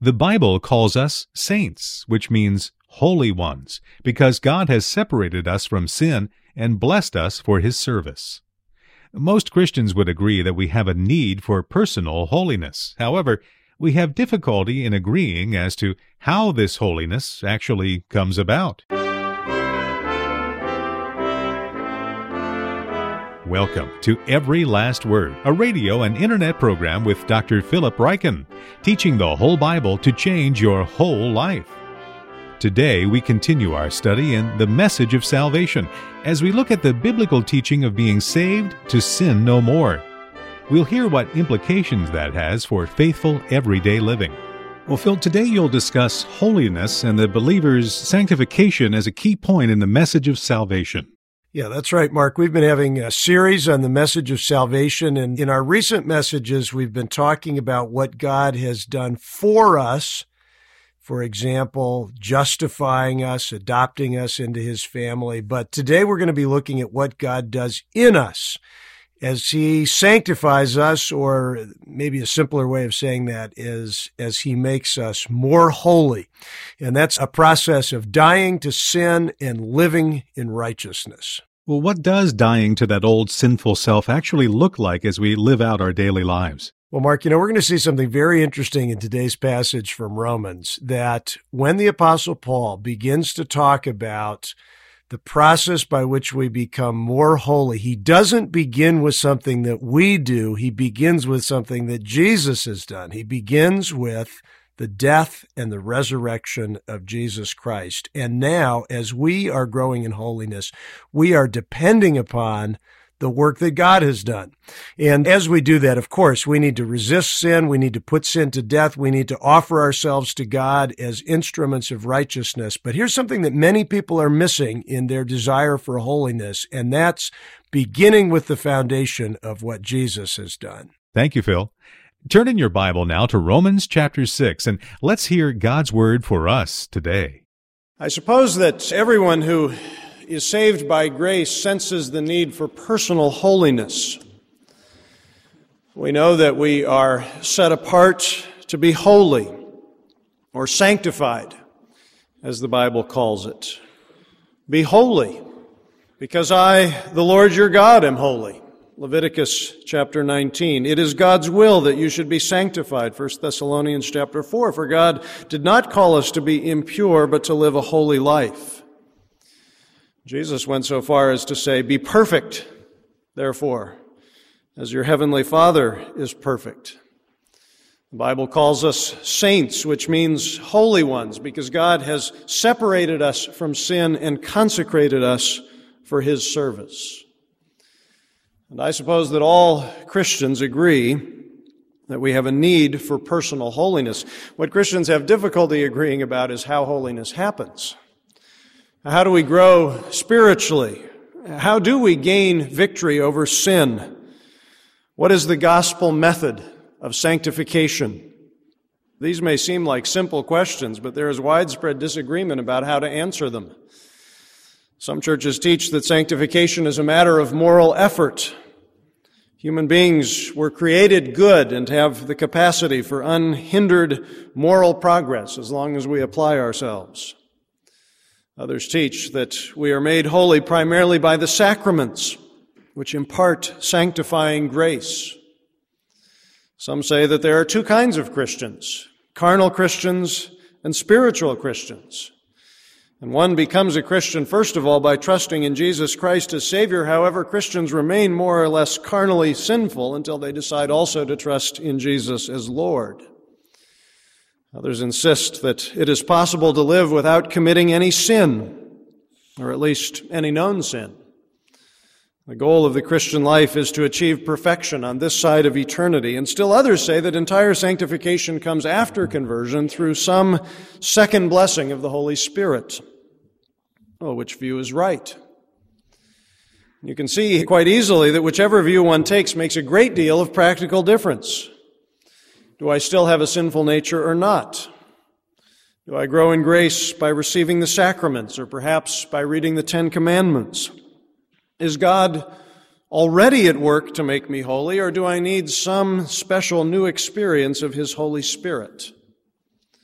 The Bible calls us saints, which means holy ones, because God has separated us from sin and blessed us for His service. Most Christians would agree that we have a need for personal holiness. However, we have difficulty in agreeing as to how this holiness actually comes about. Welcome to Every Last Word, a radio and internet program with Dr. Philip Ryken, teaching the whole Bible to change your whole life. Today, we continue our study in the message of salvation as we look at the biblical teaching of being saved to sin no more. We'll hear what implications that has for faithful, everyday living. Well, Phil, today you'll discuss holiness and the believer's sanctification as a key point in the message of salvation. Yeah, that's right, Mark. We've been having a series on the message of salvation, and in our recent messages, we've been talking about what God has done for us. For example, justifying us, adopting us into His family. But today we're going to be looking at what God does in us as He sanctifies us, or maybe a simpler way of saying that is as He makes us more holy. And that's a process of dying to sin and living in righteousness. Well, what does dying to that old sinful self actually look like as we live out our daily lives? Well, Mark, we're going to see something very interesting in today's passage from Romans, that when the Apostle Paul begins to talk about the process by which we become more holy, he doesn't begin with something that we do. He begins with something that Jesus has done. He begins with the death and the resurrection of Jesus Christ. And now, as we are growing in holiness, we are depending upon the work that God has done. And as we do that, of course, we need to resist sin. We need to put sin to death. We need to offer ourselves to God as instruments of righteousness. But here's something that many people are missing in their desire for holiness, and that's beginning with the foundation of what Jesus has done. Thank you, Phil. Turn in your Bible now to Romans chapter 6, and let's hear God's word for us today. I suppose that everyone who is saved by grace senses the need for personal holiness. We know that we are set apart to be holy, or sanctified, as the Bible calls it. Be holy, because I, the Lord your God, am holy. Leviticus chapter 19. It is God's will that you should be sanctified. 1 Thessalonians chapter 4. For God did not call us to be impure, but to live a holy life. Jesus went so far as to say, be perfect, therefore, as your heavenly Father is perfect. The Bible calls us saints, which means holy ones, because God has separated us from sin and consecrated us for His service. And I suppose that all Christians agree that we have a need for personal holiness. What Christians have difficulty agreeing about is how holiness happens. How do we grow spiritually? How do we gain victory over sin? What is the gospel method of sanctification? These may seem like simple questions, but there is widespread disagreement about how to answer them. Some churches teach that sanctification is a matter of moral effort. Human beings were created good and have the capacity for unhindered moral progress as long as we apply ourselves. Others teach that we are made holy primarily by the sacraments, which impart sanctifying grace. Some say that there are two kinds of Christians, carnal Christians and spiritual Christians. And one becomes a Christian, first of all, by trusting in Jesus Christ as Savior. However, Christians remain more or less carnally sinful until they decide also to trust in Jesus as Lord. Others insist that it is possible to live without committing any sin, or at least any known sin. The goal of the Christian life is to achieve perfection on this side of eternity, and still others say that entire sanctification comes after conversion through some second blessing of the Holy Spirit. Well, which view is right? You can see quite easily that whichever view one takes makes a great deal of practical difference. Do I still have a sinful nature or not? Do I grow in grace by receiving the sacraments, or perhaps by reading the Ten Commandments? Is God already at work to make me holy, or do I need some special new experience of His Holy Spirit?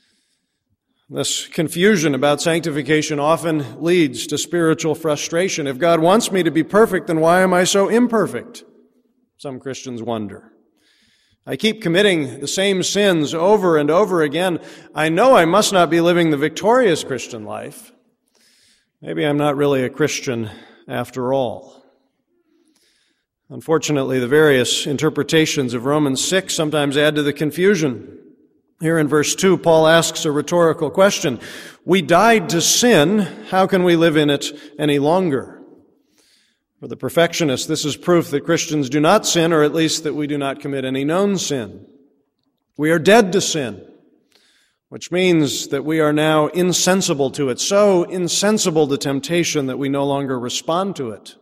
This confusion about sanctification often leads to spiritual frustration. If God wants me to be perfect, then why am I so imperfect? Some Christians wonder. I keep committing the same sins over and over again. I know I must not be living the victorious Christian life. Maybe I'm not really a Christian after all. Unfortunately, the various interpretations of Romans 6 sometimes add to the confusion. Here in verse 2, Paul asks a rhetorical question. We died to sin. How can we live in it any longer? For the perfectionist, this is proof that Christians do not sin, or at least that we do not commit any known sin. We are dead to sin, which means that we are now insensible to it, so insensible to temptation that we no longer respond to it.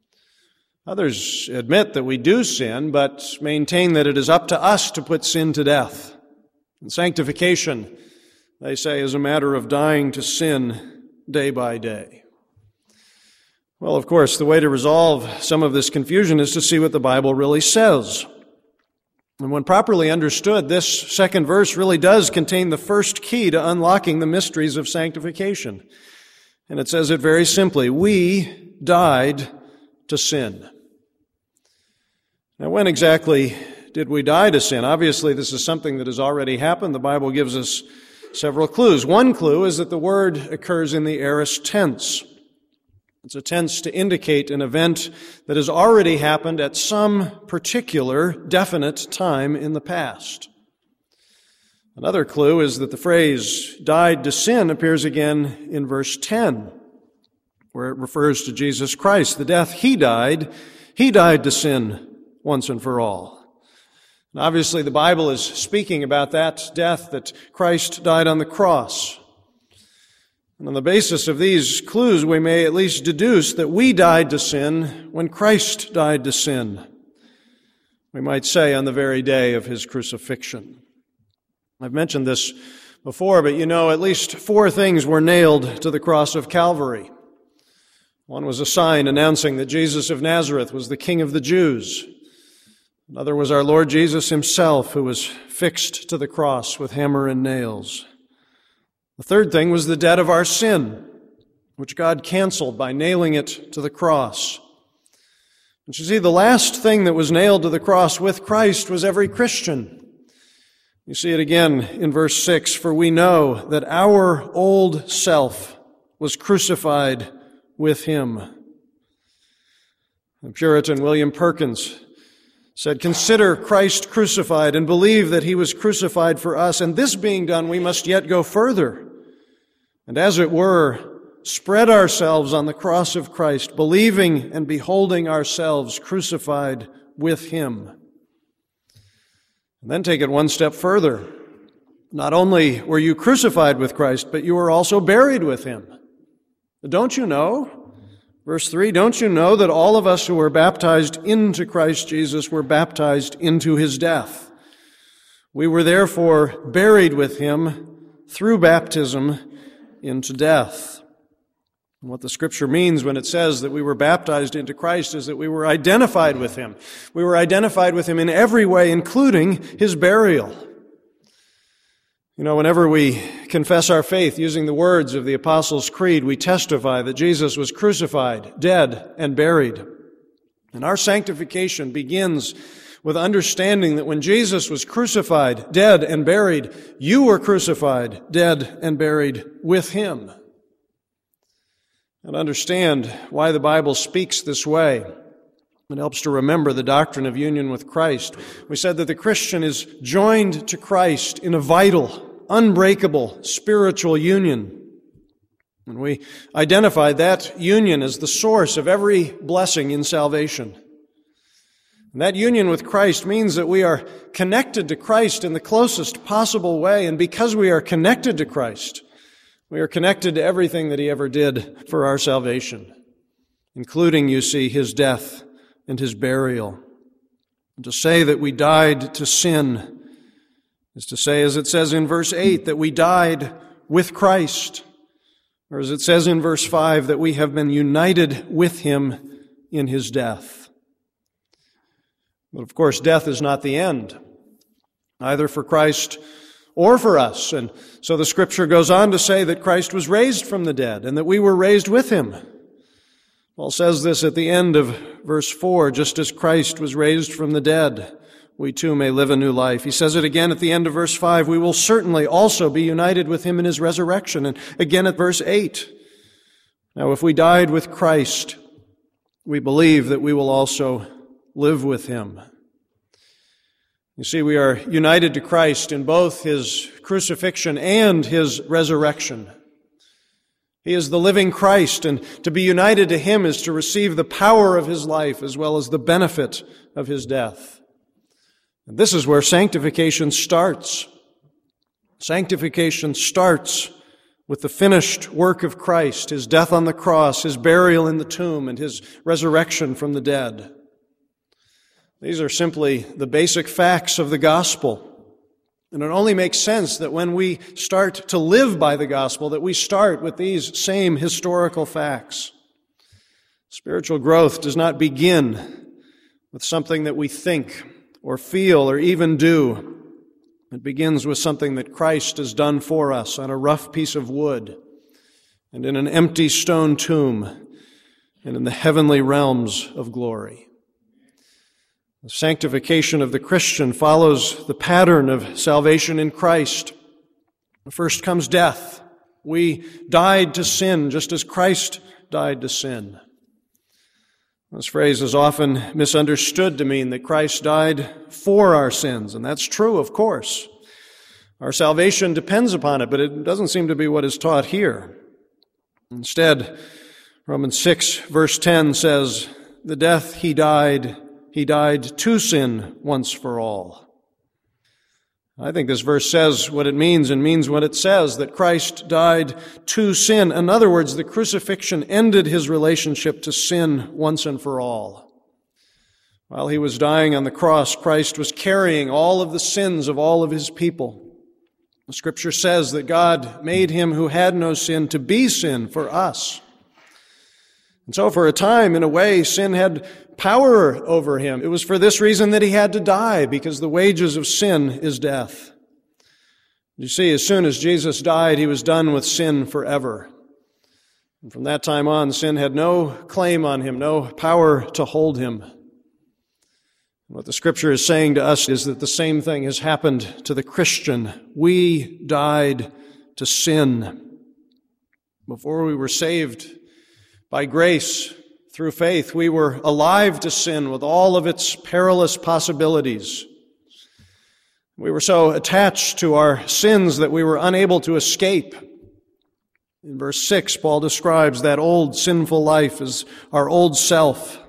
Others admit that we do sin, but maintain that it is up to us to put sin to death. And sanctification, they say, is a matter of dying to sin day by day. Well, of course, the way to resolve some of this confusion is to see what the Bible really says. And when properly understood, this second verse really does contain the first key to unlocking the mysteries of sanctification. And it says it very simply, we died to sin. Now, when exactly did we die to sin? Obviously, this is something that has already happened. The Bible gives us several clues. One clue is that the word occurs in the aorist tense. It's a tense to indicate an event that has already happened at some particular definite time in the past. Another clue is that the phrase died to sin appears again in verse 10, where it refers to Jesus Christ. The death He died to sin once and for all. And obviously, the Bible is speaking about that death, that Christ died on the cross. And on the basis of these clues, we may at least deduce that we died to sin when Christ died to sin. We might say on the very day of His crucifixion. I've mentioned this before, but at least 4 things were nailed to the cross of Calvary. One was a sign announcing that Jesus of Nazareth was the King of the Jews. Another was our Lord Jesus Himself, who was fixed to the cross with hammer and nails. The third thing was the debt of our sin, which God canceled by nailing it to the cross. And you see, the last thing that was nailed to the cross with Christ was every Christian. You see it again in verse 6, for we know that our old self was crucified with Him. The Puritan William Perkins said, consider Christ crucified and believe that He was crucified for us. And this being done, we must yet go further. And as it were, spread ourselves on the cross of Christ, believing and beholding ourselves crucified with Him. And then take it one step further. Not only were you crucified with Christ, but you were also buried with Him. Don't you know? Verse 3, don't you know that all of us who were baptized into Christ Jesus were baptized into His death? We were therefore buried with Him through baptism into death. And what the Scripture means when it says that we were baptized into Christ is that we were identified with Him. We were identified with Him in every way, including His burial. Whenever we confess our faith using the words of the Apostles' Creed, we testify that Jesus was crucified, dead, and buried. And our sanctification begins with understanding that when Jesus was crucified, dead, and buried, you were crucified, dead, and buried with Him. And understand why the Bible speaks this way. It helps to remember the doctrine of union with Christ. We said that the Christian is joined to Christ in a vital, unbreakable spiritual union. And we identified that union as the source of every blessing in salvation. And that union with Christ means that we are connected to Christ in the closest possible way. And because we are connected to Christ, we are connected to everything that He ever did for our salvation, including, you see, His death and His burial. And to say that we died to sin is to say, as it says in verse 8, that we died with Christ, or as it says in verse 5, that we have been united with Him in His death. But of course, death is not the end, either for Christ or for us. And so the Scripture goes on to say that Christ was raised from the dead and that we were raised with him. Paul says this at the end of verse 4, just as Christ was raised from the dead, we too may live a new life. He says it again at the end of verse 5, we will certainly also be united with him in his resurrection. And again at verse 8, now if we died with Christ, we believe that we will also live with him. You see, we are united to Christ in both his crucifixion and his resurrection. He is the living Christ, and to be united to him is to receive the power of his life as well as the benefit of his death. And this is where sanctification starts. Sanctification starts with the finished work of Christ, his death on the cross, his burial in the tomb, and his resurrection from the dead. These are simply the basic facts of the gospel. And it only makes sense that when we start to live by the gospel, that we start with these same historical facts. Spiritual growth does not begin with something that we think or feel or even do. It begins with something that Christ has done for us on a rough piece of wood and in an empty stone tomb and in the heavenly realms of glory. The sanctification of the Christian follows the pattern of salvation in Christ. First comes death. We died to sin just as Christ died to sin. This phrase is often misunderstood to mean that Christ died for our sins, and that's true, of course. Our salvation depends upon it, but it doesn't seem to be what is taught here. Instead, Romans 6, verse 10 says, the death he died to sin once for all. I think this verse says what it means and means what it says, that Christ died to sin. In other words, the crucifixion ended his relationship to sin once and for all. While he was dying on the cross, Christ was carrying all of the sins of all of his people. The Scripture says that God made him who had no sin to be sin for us. And so for a time, in a way, sin had power over him. It was for this reason that he had to die, because the wages of sin is death. You see, as soon as Jesus died, he was done with sin forever. And from that time on, sin had no claim on him, no power to hold him. What the Scripture is saying to us is that the same thing has happened to the Christian. We died to sin. Before we were saved by grace, through faith, we were alive to sin with all of its perilous possibilities. We were so attached to our sins that we were unable to escape. In verse 6, Paul describes that old sinful life as our old self.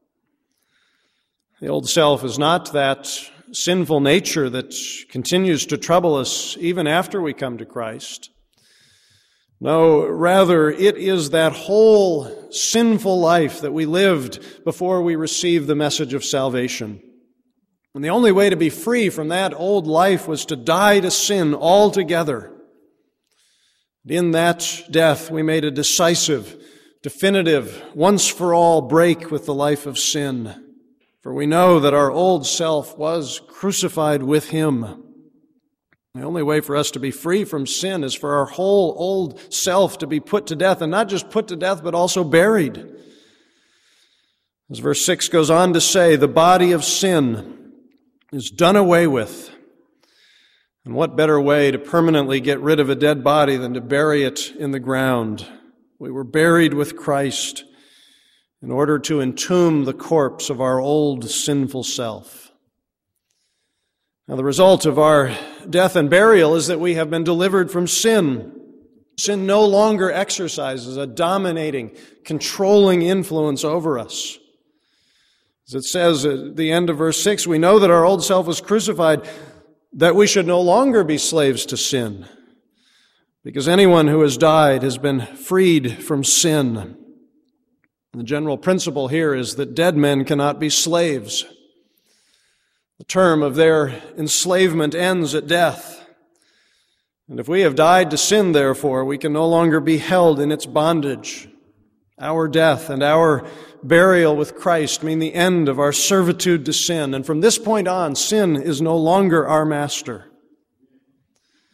The old self is not that sinful nature that continues to trouble us even after we come to Christ. No, rather, it is that whole sinful life that we lived before we received the message of salvation. And the only way to be free from that old life was to die to sin altogether. In that death, we made a decisive, definitive, once-for-all break with the life of sin. For we know that our old self was crucified with him. The only way for us to be free from sin is for our whole old self to be put to death, and not just put to death, but also buried. As verse 6 goes on to say, the body of sin is done away with. And what better way to permanently get rid of a dead body than to bury it in the ground? We were buried with Christ in order to entomb the corpse of our old sinful self. Now, the result of our death and burial is that we have been delivered from sin. Sin no longer exercises a dominating, controlling influence over us. As it says at the end of verse 6, we know that our old self was crucified, that we should no longer be slaves to sin, because anyone who has died has been freed from sin. The general principle here is that dead men cannot be slaves. The term of their enslavement ends at death. And if we have died to sin, therefore, we can no longer be held in its bondage. Our death and our burial with Christ mean the end of our servitude to sin. And from this point on, sin is no longer our master.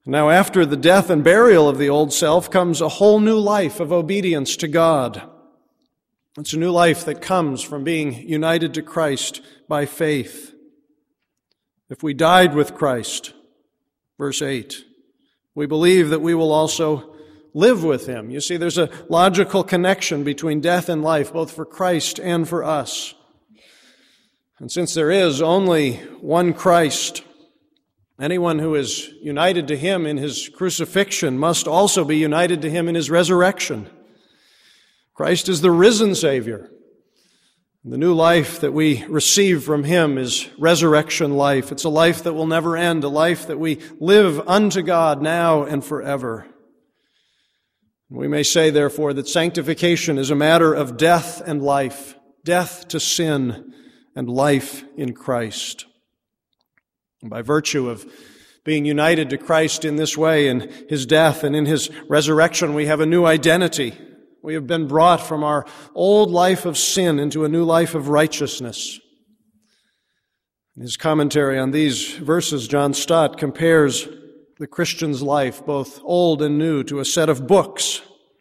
Now, after the death and burial of the old self comes a whole new life of obedience to God. It's a new life that comes from being united to Christ by faith. If we died with Christ, verse 8, we believe that we will also live with Him. You see, there's a logical connection between death and life, both for Christ and for us. And since there is only one Christ, anyone who is united to Him in His crucifixion must also be united to Him in His resurrection. Christ is the risen Savior. The new life that we receive from Him is resurrection life. It's a life that will never end, a life that we live unto God now and forever. We may say, therefore, that sanctification is a matter of death and life, death to sin and life in Christ. And by virtue of being united to Christ in this way, in His death and in His resurrection, we have a new identity. We have been brought from our old life of sin into a new life of righteousness. In his commentary on these verses, John Stott compares the Christian's life, both old and new, to a set of books.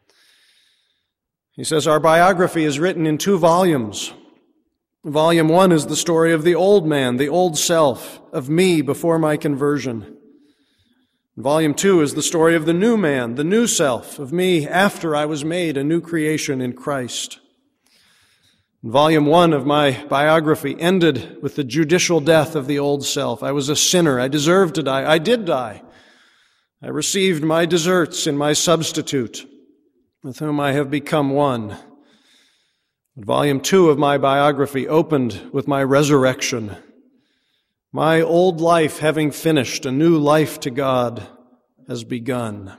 He says, our biography is written in 2 volumes. Volume 1 is the story of the old man, the old self, of me before my conversion. Volume 2 is the story of the new man, the new self, of me after I was made a new creation in Christ. Volume 1 of my biography ended with the judicial death of the old self. I was a sinner. I deserved to die. I did die. I received my deserts in my substitute, with whom I have become one. Volume 2 of my biography opened with my resurrection. My old life having finished, a new life to God has begun.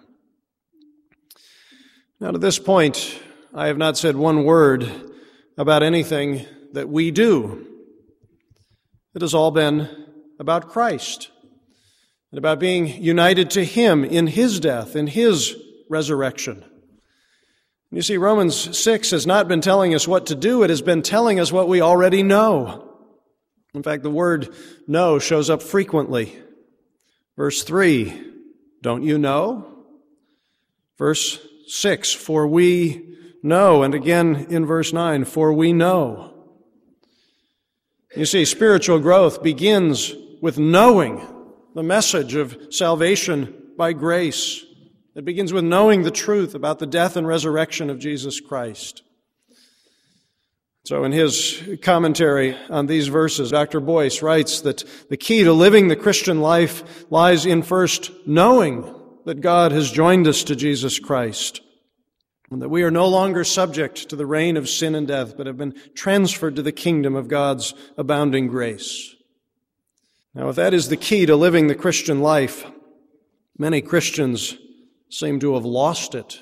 Now, to this point, I have not said one word about anything that we do. It has all been about Christ and about being united to Him in His death, in His resurrection. You see, Romans 6 has not been telling us what to do. It has been telling us what we already know. In fact, the word know shows up frequently. Verse 3, don't you know? Verse 6, for we know. And again in verse 9, for we know. You see, spiritual growth begins with knowing the message of salvation by grace. It begins with knowing the truth about the death and resurrection of Jesus Christ. So in his commentary on these verses, Dr. Boyce writes that the key to living the Christian life lies in first knowing that God has joined us to Jesus Christ, and that we are no longer subject to the reign of sin and death, but have been transferred to the kingdom of God's abounding grace. Now, if that is the key to living the Christian life, many Christians seem to have lost it.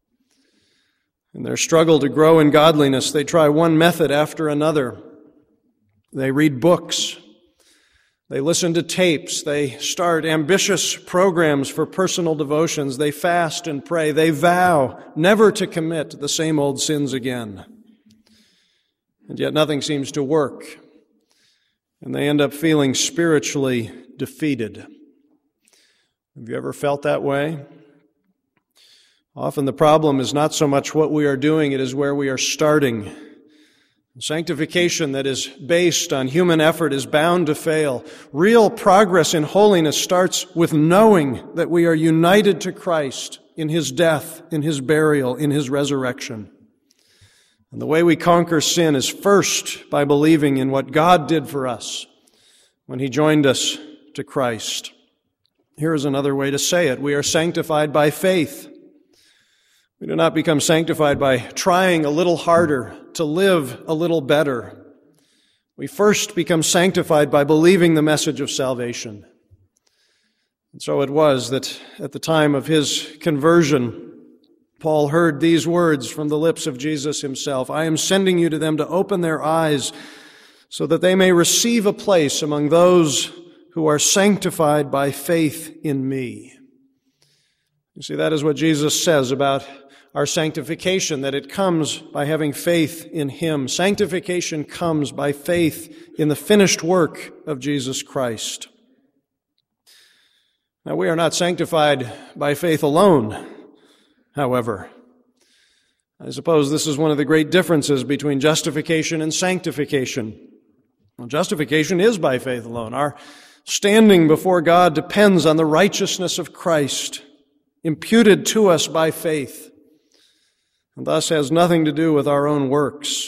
In their struggle to grow in godliness, they try one method after another. They read books. They listen to tapes. They start ambitious programs for personal devotions. They fast and pray. They vow never to commit the same old sins again. And yet nothing seems to work. And they end up feeling spiritually defeated. Have you ever felt that way? Often the problem is not so much what we are doing, it is where we are starting. Sanctification that is based on human effort is bound to fail. Real progress in holiness starts with knowing that we are united to Christ in His death, in His burial, in His resurrection. And the way we conquer sin is first by believing in what God did for us when He joined us to Christ. Here is another way to say it. We are sanctified by faith. We do not become sanctified by trying a little harder to live a little better. We first become sanctified by believing the message of salvation. And so it was that at the time of his conversion, Paul heard these words from the lips of Jesus Himself, I am sending you to them to open their eyes so that they may receive a place among those who are sanctified by faith in me. You see, that is what Jesus says about our sanctification, that it comes by having faith in Him. Sanctification comes by faith in the finished work of Jesus Christ. Now, we are not sanctified by faith alone, however. I suppose this is one of the great differences between justification and sanctification. Well, justification is by faith alone. Our standing before God depends on the righteousness of Christ, imputed to us by faith, and thus has nothing to do with our own works.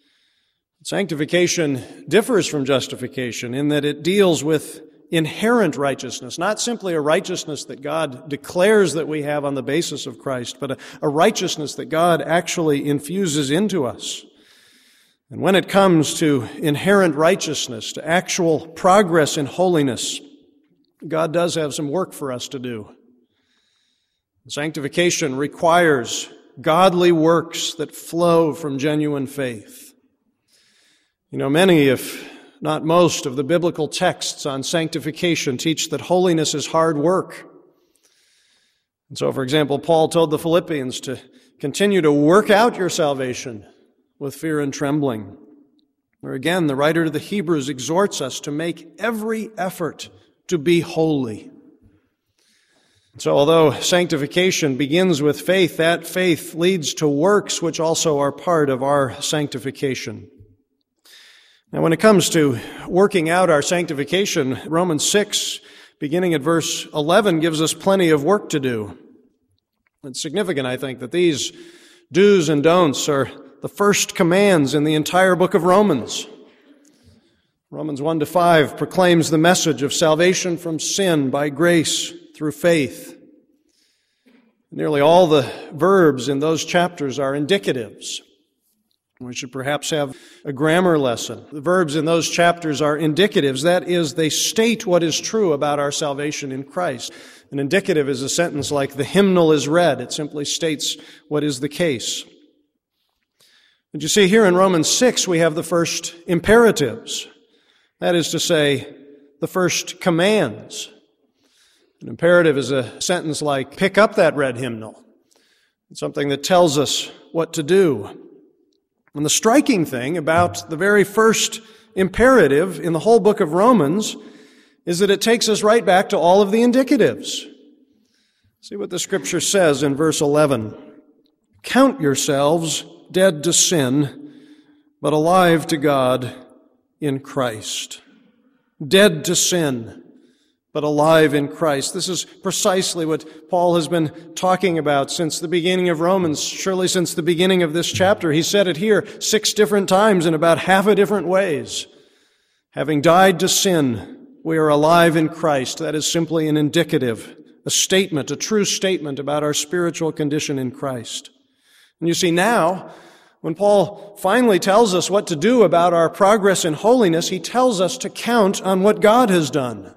Sanctification differs from justification in that it deals with inherent righteousness, not simply a righteousness that God declares that we have on the basis of Christ, but a righteousness that God actually infuses into us. And when it comes to inherent righteousness, to actual progress in holiness, God does have some work for us to do. Sanctification requires godly works that flow from genuine faith. You know, many, if not most, of the biblical texts on sanctification teach that holiness is hard work. And so, for example, Paul told the Philippians to continue to work out your salvation with fear and trembling. Or again, the writer to the Hebrews exhorts us to make every effort to be holy. So although sanctification begins with faith, that faith leads to works which also are part of our sanctification. Now, when it comes to working out our sanctification, Romans 6, beginning at verse 11, gives us plenty of work to do. It's significant, I think, that these do's and don'ts are the first commands in the entire book of Romans. Romans 1-5 proclaims the message of salvation from sin by grace through faith. Nearly all the verbs in those chapters are indicatives. We should perhaps have a grammar lesson. The verbs in those chapters are indicatives. That is, they state what is true about our salvation in Christ. An indicative is a sentence like, the hymnal is read. It simply states what is the case. But you see, here in Romans 6, we have the first imperatives. That is to say, the first commands. An imperative is a sentence like, pick up that red hymnal. It's something that tells us what to do. And the striking thing about the very first imperative in the whole book of Romans is that it takes us right back to all of the indicatives. See what the scripture says in verse 11. Count yourselves dead to sin, but alive to God in Christ. Dead to sin, but alive in Christ. This is precisely what Paul has been talking about since the beginning of Romans, surely since the beginning of this chapter. He said it here 6 different times in about half a different ways. Having died to sin, we are alive in Christ. That is simply an indicative, a statement, a true statement about our spiritual condition in Christ. And you see now, when Paul finally tells us what to do about our progress in holiness, he tells us to count on what God has done.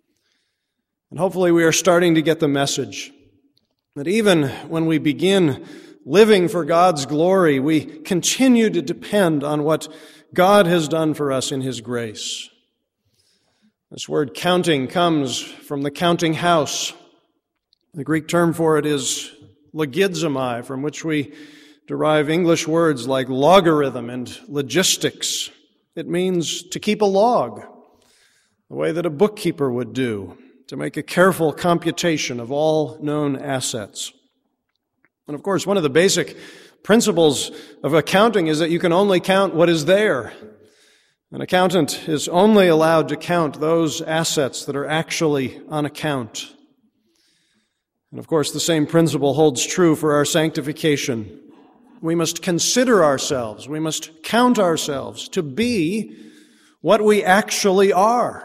And hopefully we are starting to get the message that even when we begin living for God's glory, we continue to depend on what God has done for us in His grace. This word counting comes from the counting house. The Greek term for it is logizomai, from which we derive English words like logarithm and logistics. It means to keep a log, the way that a bookkeeper would do, to make a careful computation of all known assets. And of course, one of the basic principles of accounting is that you can only count what is there. An accountant is only allowed to count those assets that are actually on account. And of course, the same principle holds true for our sanctification. We must consider ourselves, we must count ourselves to be what we actually are.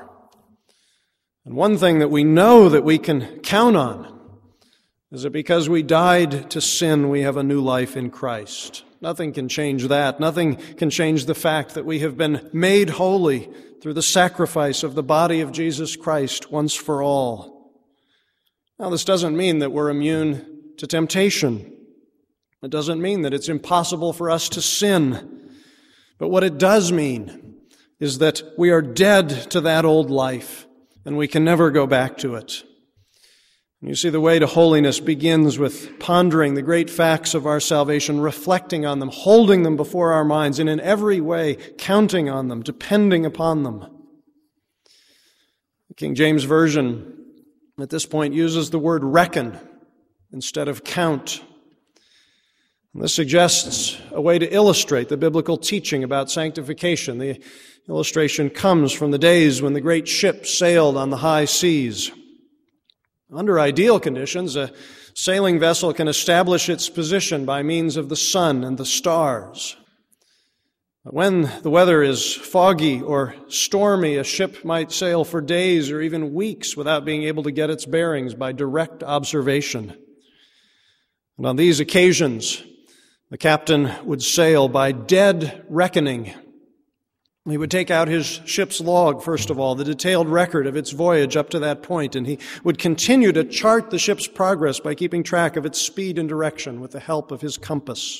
And one thing that we know that we can count on is that because we died to sin, we have a new life in Christ. Nothing can change that. Nothing can change the fact that we have been made holy through the sacrifice of the body of Jesus Christ once for all. Now, this doesn't mean that we're immune to temptation. It doesn't mean that it's impossible for us to sin. But what it does mean is that we are dead to that old life, and we can never go back to it. And you see, the way to holiness begins with pondering the great facts of our salvation, reflecting on them, holding them before our minds, and in every way counting on them, depending upon them. The King James Version at this point uses the word reckon instead of count. And this suggests a way to illustrate the biblical teaching about sanctification. The illustration comes from the days when the great ships sailed on the high seas. Under ideal conditions, a sailing vessel can establish its position by means of the sun and the stars. But when the weather is foggy or stormy, a ship might sail for days or even weeks without being able to get its bearings by direct observation. And on these occasions, the captain would sail by dead reckoning. He would take out his ship's log, first of all, the detailed record of its voyage up to that point, and he would continue to chart the ship's progress by keeping track of its speed and direction with the help of his compass.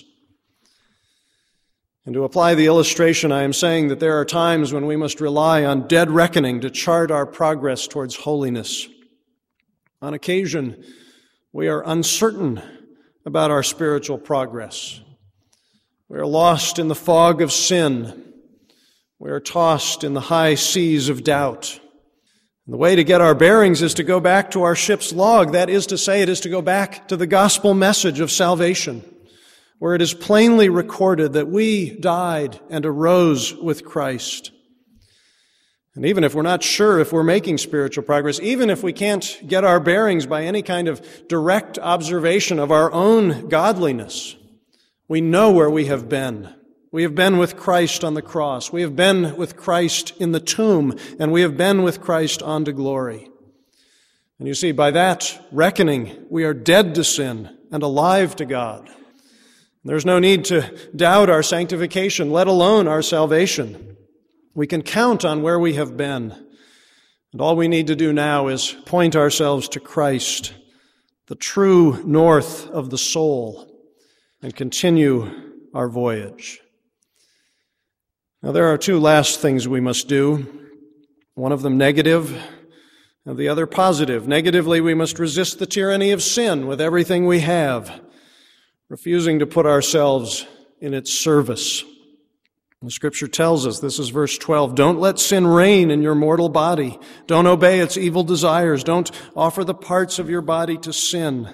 And to apply the illustration, I am saying that there are times when we must rely on dead reckoning to chart our progress towards holiness. On occasion, we are uncertain about our spiritual progress. We are lost in the fog of sin. We are tossed in the high seas of doubt. And the way to get our bearings is to go back to our ship's log. That is to say, it is to go back to the gospel message of salvation, where it is plainly recorded that we died and arose with Christ. And even if we're not sure if we're making spiritual progress, even if we can't get our bearings by any kind of direct observation of our own godliness, we know where we have been. We have been with Christ on the cross. We have been with Christ in the tomb, and we have been with Christ on to glory. And you see, by that reckoning, we are dead to sin and alive to God. There's no need to doubt our sanctification, let alone our salvation. We can count on where we have been. And all we need to do now is point ourselves to Christ, the true north of the soul, and continue our voyage. Now, there are two last things we must do, one of them negative and the other positive. Negatively, we must resist the tyranny of sin with everything we have, refusing to put ourselves in its service. The Scripture tells us, this is verse 12, don't let sin reign in your mortal body. Don't obey its evil desires. Don't offer the parts of your body to sin.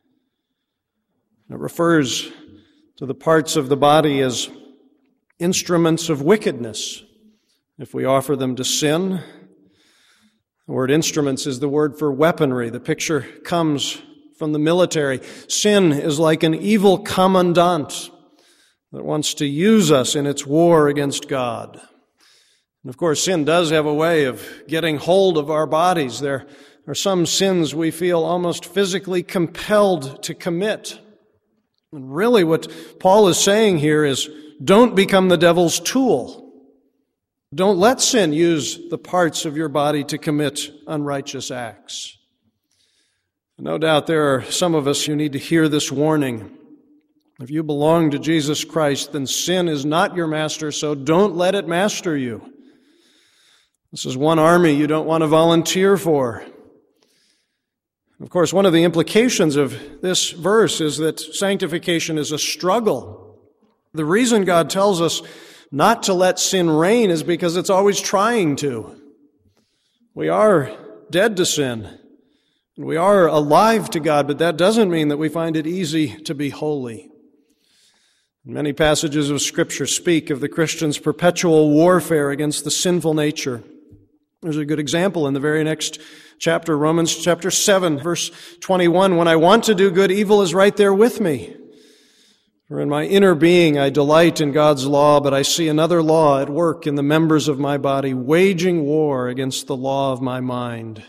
It refers to the parts of the body as instruments of wickedness. If we offer them to sin, the word instruments is the word for weaponry. The picture comes from the military. Sin is like an evil commandant that wants to use us in its war against God. And of course, sin does have a way of getting hold of our bodies. There are some sins we feel almost physically compelled to commit. And really what Paul is saying here is, don't become the devil's tool. Don't let sin use the parts of your body to commit unrighteous acts. No doubt there are some of us who need to hear this warning. If you belong to Jesus Christ, then sin is not your master, so don't let it master you. This is one army you don't want to volunteer for. Of course, one of the implications of this verse is that sanctification is a struggle. The reason God tells us not to let sin reign is because it's always trying to. We are dead to sin, and we are alive to God, but that doesn't mean that we find it easy to be holy. Many passages of Scripture speak of the Christian's perpetual warfare against the sinful nature. There's a good example in the very next chapter, Romans chapter 7, verse 21. When I want to do good, evil is right there with me. For in my inner being I delight in God's law, but I see another law at work in the members of my body, waging war against the law of my mind.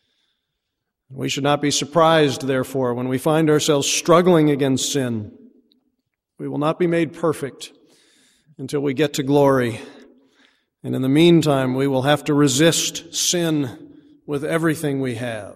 We should not be surprised, therefore, when we find ourselves struggling against sin. We will not be made perfect until we get to glory. And in the meantime, we will have to resist sin with everything we have.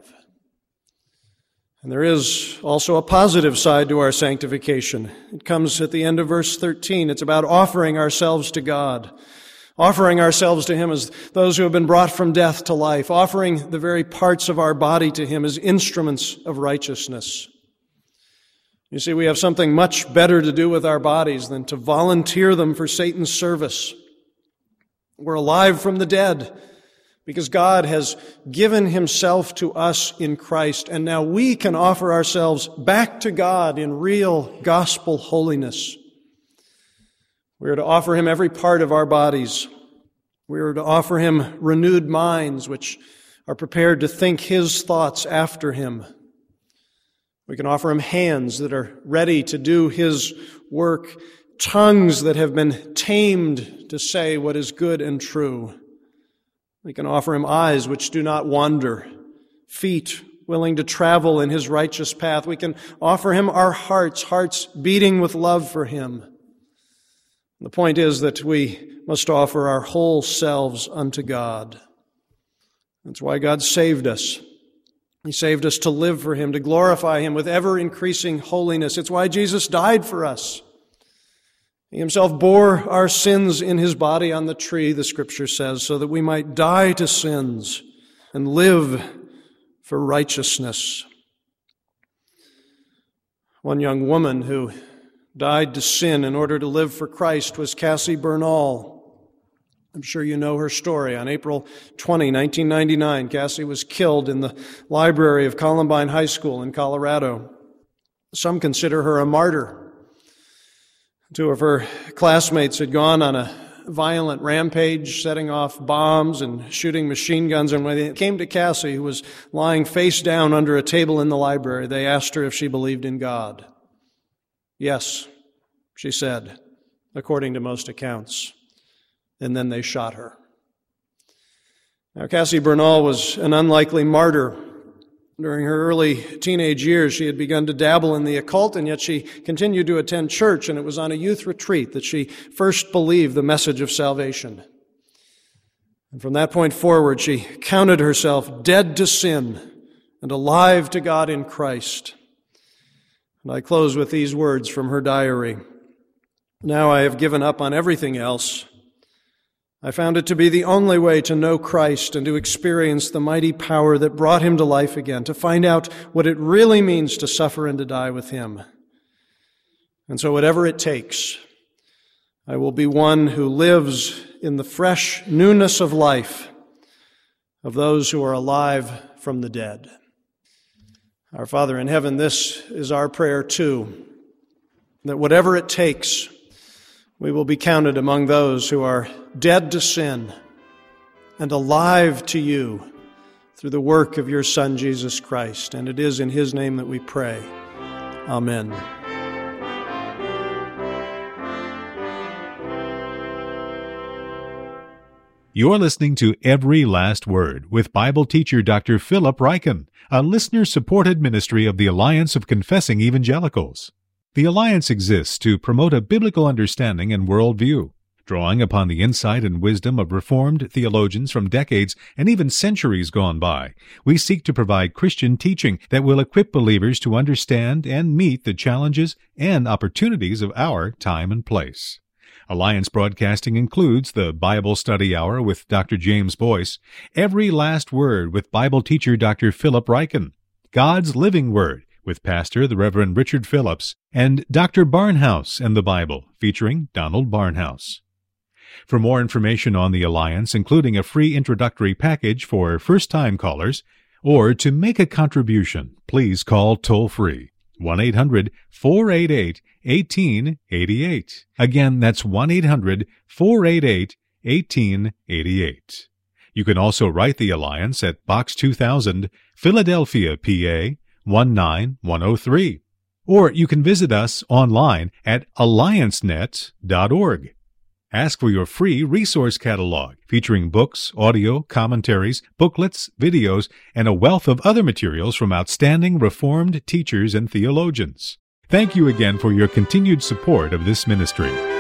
And there is also a positive side to our sanctification. It comes at the end of verse 13. It's about offering ourselves to God, offering ourselves to Him as those who have been brought from death to life, offering the very parts of our body to Him as instruments of righteousness. You see, we have something much better to do with our bodies than to volunteer them for Satan's service. We're alive from the dead. because God has given himself to us in Christ, and now we can offer ourselves back to God in real gospel holiness. We are to offer him every part of our bodies. We are to offer him renewed minds, which are prepared to think his thoughts after him. We can offer him hands that are ready to do his work, tongues that have been tamed to say what is good and true. We can offer him eyes which do not wander, feet willing to travel in his righteous path. We can offer him our hearts beating with love for him. The point is that we must offer our whole selves unto God. That's why God saved us. He saved us to live for him, to glorify him with ever-increasing holiness. It's why Jesus died for us. He himself bore our sins in his body on the tree, the Scripture says, so that we might die to sins and live for righteousness. One young woman who died to sin in order to live for Christ was Cassie Bernall. I'm sure you know her story. On April 20, 1999, Cassie was killed in the library of Columbine High School in Colorado. Some consider her a martyr. Two of her classmates had gone on a violent rampage, setting off bombs and shooting machine guns. And when they came to Cassie, who was lying face down under a table in the library, they asked her if she believed in God. Yes, she said, according to most accounts. And then they shot her. Now, Cassie Bernall was an unlikely martyr. During her early teenage years, she had begun to dabble in the occult, and yet she continued to attend church, and it was on a youth retreat that she first believed the message of salvation. And from that point forward, she counted herself dead to sin and alive to God in Christ. And I close with these words from her diary. Now I have given up on everything else. I found it to be the only way to know Christ and to experience the mighty power that brought him to life again, to find out what it really means to suffer and to die with him. And so whatever it takes, I will be one who lives in the fresh newness of life of those who are alive from the dead. Our Father in heaven, this is our prayer too, that whatever it takes, we will be counted among those who are dead to sin and alive to you through the work of your Son, Jesus Christ. And it is in his name that we pray. Amen. You're listening to Every Last Word with Bible teacher Dr. Philip Ryken, a listener-supported ministry of the Alliance of Confessing Evangelicals. The Alliance exists to promote a biblical understanding and worldview, drawing upon the insight and wisdom of Reformed theologians from decades and even centuries gone by. We seek to provide Christian teaching that will equip believers to understand and meet the challenges and opportunities of our time and place. Alliance broadcasting includes the Bible Study Hour with Dr. James Boyce, Every Last Word with Bible teacher Dr. Philip Ryken, God's Living Word with Pastor the Reverend Richard Phillips, and Dr. Barnhouse and the Bible, featuring Donald Barnhouse. For more information on the Alliance, including a free introductory package for first-time callers, or to make a contribution, please call toll-free 1-800-488-1888. Again, that's 1-800-488-1888. You can also write the Alliance at Box 2000, Philadelphia, PA 19103. Or you can visit us online at alliancenet.org. Ask for your free resource catalog featuring books, audio, commentaries, booklets, videos, and a wealth of other materials from outstanding Reformed teachers and theologians. Thank you again for your continued support of this ministry.